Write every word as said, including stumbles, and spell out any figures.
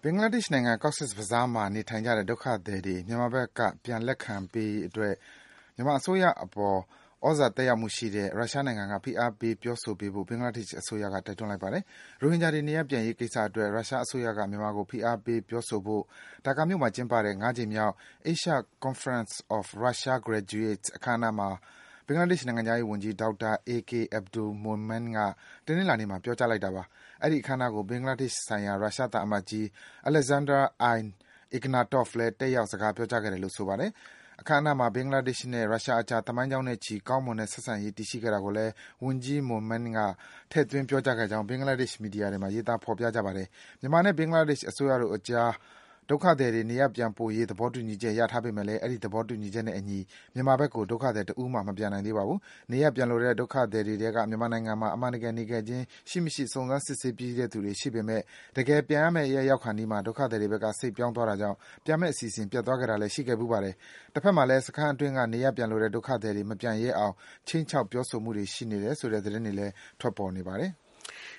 င်္ဂလားဒေ့ရှ်နိုင်ငံ Cox's Bazar မှာနေထိုင်ကြတဲ့ဒုက္ခသည်တွေမြန်မာဘက်ကပြန်လက်ခံပေးရေးအတွက်မြန်မာအစိုးရအပေါ်သြဇာသက်ရောက်မှုရှိတဲ့ရုရှားနိုင်ငံကဖိအားပေးပြောဆိုပေးဖို့ဘင်္ဂလားဒေ့ရှ်အစိုးရကတိုက်တွန်းလိုက်ပါတယ်။ရိုဟင်ဂျာတွေနေရပ်ပြန်ရေးကိစ္စအတွက်ရုရှားအစိုးရကမြန်မာကိုဖိအားပေးပြောဆိုဖို့ဒါကာမြို့မှာကျင်းပတဲ့ ငါး ကြိမ်မြောက် Asia Conference of Russia Graduates အခမ်းအနားမှာဘင်္ဂလားဒေ့ရှ်နိုင်ငံခြားရေးဝန်ကြီး ဒေါက်တာ အေကေ Abdul Momen ကတနင်္လာနေ့မှာပြောကြားလိုက်တာပါ။အဲဒီအခမ်းအနားကိုဘင်္ဂလားဒေ့ရှ်ဆိုင်ရာရုရှားသံအမတ်ကြီး Alexander I. Ignatov လည်းတက်ရောက်စကားပြောကြားခဲ့တယ်လို့ဆိုပါတယ်။အခမ်းအနားမှာဘင်္ဂလားဒေ့ရှ်နဲ့ရုရှားအကြားသမိုင်းကြောင်းနဲ့ချီကောင်းမွန်တဲ့ဆက်ဆံရေးတည်ရှိခဲ့တာကိုလည်းဝန်ကြီး Momen ကထည့်သွင်းပြောကြားခဲ့ကြောင်းဘင်္ဂလားဒေ့ရှ်မီဒီယာတွေမှာရေးသားဖော်ပြကြပါတယ်။မြန်မာနဲ့ဘင်္ဂလားဒေ့ရှ်အစိုးရတို့အကြားဒုက္ခသည်တွေနေရပ်ပြန်ပို့ရေးသဘောတူညီချက်ရထားပေမယ့်လည်းအဲဒီသဘောတူညီချက်နဲ့အညီမြန်မာဘက်ကိုဒုက္ခသည်တဦးမှမပြန်နိုင်သေးပါဘူး။နေရပ်ပြန်လိုတဲ့ဒုက္ခသည်တွေထဲကမြန်မာနိုင်ငံမှာအမှန်တကယ်နေခဲ့ခြင်းရှိမရှိစုံစမ်းစစ်ဆေးပြီးတဲ့သူတွေရှိပေမယ့်တကယ်ပြန်ရမယ့်ရက်ရောက်ခါနီးမှာဒုက္ခသည်တွေဘက်ကစိတ်ပြောင်းသွားတာကြောင့်ပြန်မယ့်အစီအစဉ်ပျက်သွားခဲ့တာလည်းရှိခဲ့ဖူးပါတယ်။တစ်ဖက်မှာလည်းစခန်းအတွင်းကနေရပ်ပြန်လိုတဲ့ဒုက္ခသည်တွေမပြန်ရဲအောင်ခြိမ်းခြောက်ပြောဆိုမှုတွေရှိနေတယ်ဆိုတဲ့သတင်းတွေလည်းထွက်ပေါ်နေပါတယ်။